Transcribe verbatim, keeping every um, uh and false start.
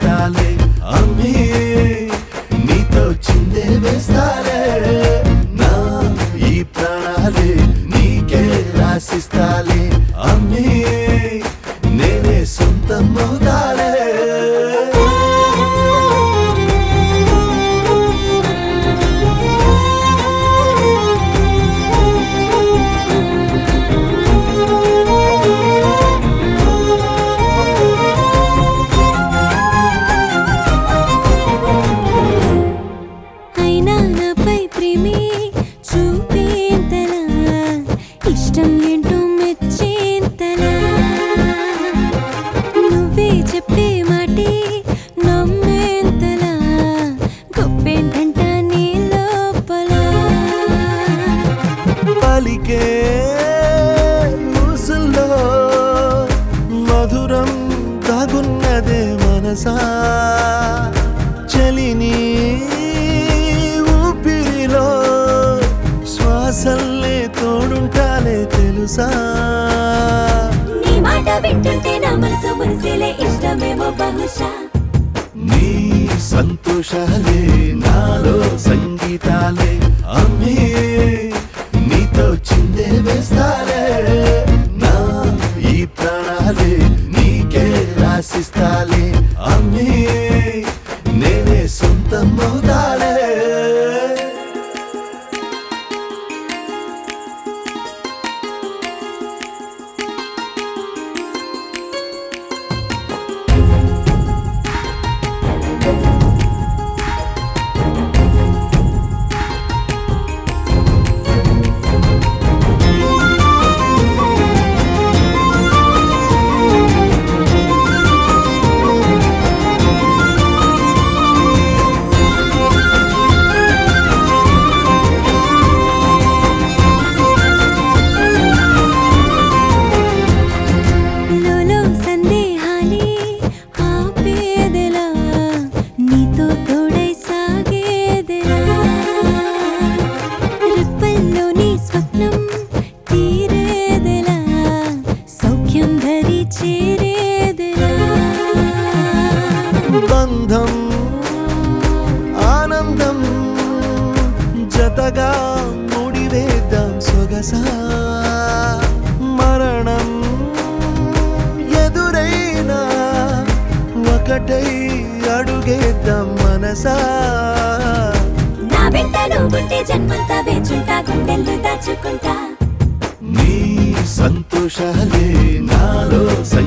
సంగీతాలే అమ్మే నీతో చిందే వేస్తాలే నా ఈ ప్రాణాలే నీకే రాసిస్తాలే అమ్మే నేనే సొంతం అవుతాలే చెప్పే మాటే నమ్మేంతలా గొప్పేంటంట నీ లోపల పలికే ముసుల్లో మధురం దాగున్నదే మనసా చలిని ఊపిరిలో శ్వాసల్లే తోడుంటాలే తెలుసా నీ మాట వింటుంటే నా మనసు మురిసేలే ఇష్టమేమో బహుశా నీ సంతోషాలే నాలో సంగీతాలే అమ్మే నీతో చిందే వేస్తాలే నా ఈ ప్రాణాలే నీకే రాసిస్తాలే అమ్మే నేనే సొంతం అవుతాలే బంధం ఆనందం జతగా ముడివేద్దాం సొగసా మరణం ఎదురైనా ఒకటై అడుగేద్దాం మనసా నా వెంట నువ్వుంటే జన్మంతా వేచుంటా గుండెల్లో దాచుకుంటా నీ సంతోషాలే నాలో